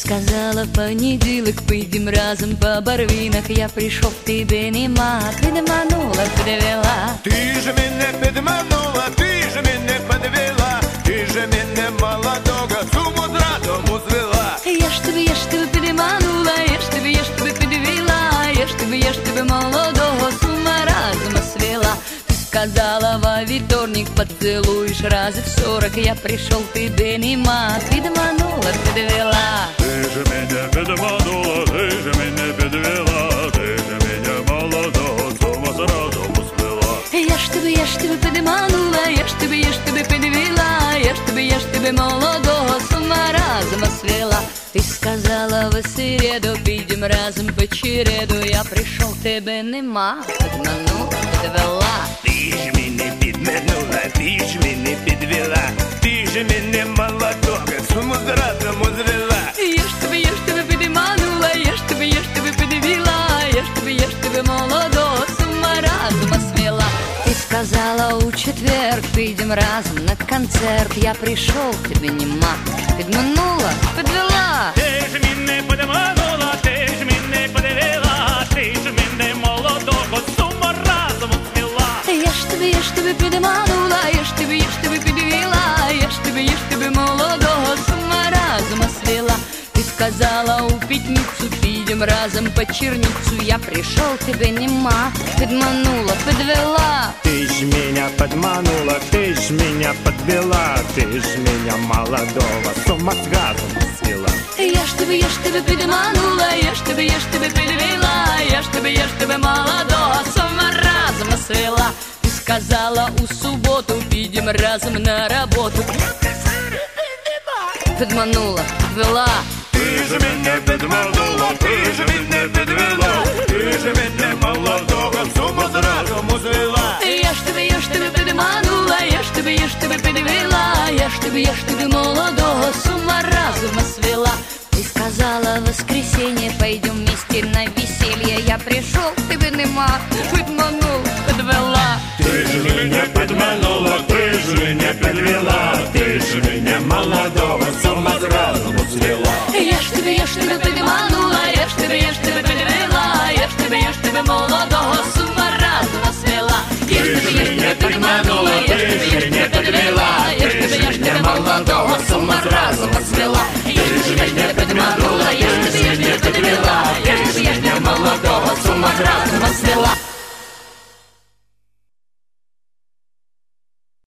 сказала в понеділок, підем разом по барвінах. Я прийшов, тебе нема, підманула, підвела. Ти ж мене підманула, ти ж мене підвела, ти ж мене молодого з уму з разуму звела. Я ж тебе підманула, я ж тебе підвела, я ж тебе молодого з ума разума свела. Ты сказала во вторник, поцелуешь раз в 40. Я пришел, тебе нема, підманула, підвела. Ти ж мене підманула, ти ж мене підвела, ти ж мене молодого з ума з разуму звела. Я ж тебе підманула, я ж тебе підвела, я ж тебе молодого з ума разума свела. Ты сказала в середу, підем разом по череду. Я пришел, тебе нема, підманула, підвела. Ти ж мене підманула, ти ж мене підвела, ти ж мене молодого з ума з разуму звела. Я ж тебе підманула, я ж тебе підвела, я ж тебе молодого з ума разума свела. Ты сказала у четверг, підем разом на концерт. Я пришел, тебе нема, підманула, підвела. Ти ж мене підманула, ти ж мене підвела, ти ж мене молодого з ума разуму звела. Я ж тебе підманула, я ж тебе підвела, я ж тебе молодого з ума разума свела. Ты сказала у пятницу, підем разом по черницу. Я пришел, тебе нема, підманула, підвела. Ты ж меня подманула, ты ж меня подвела, ты ж меня молодого с ума с разума свела. Я ж тебе підманула, я ж тебе підвела, я ж тебе молодого з ума разума свела. Ты сказала у субботу, підем разом на работу. Підманула, підвела. Ти ж мене підманула, ти ж мене підвела, ти ж мене молодого з ума з разуму звела. Я ж тебе підманула, я ж тебе підвела, я ж тебе молодого з ума разума свела. Ты сказала в воскресенье, пойдем вместе на веселье. Я пришел, тебе нема, підманула, підвела. Ты ж меня подманула, ты ж меня подвела, ты ж меня молодого с ума с разума свела. Я ж тебе підманула, я ж тебе підвела, я ж тебе молодого з ума разума свела. Я ж тебе підманула, я ж тебе підвела, я ж тебе молодого з ума разума свела. Я ж тебе підманула, я ж тебе підвела, я ж тебе молодого з ума разума свела.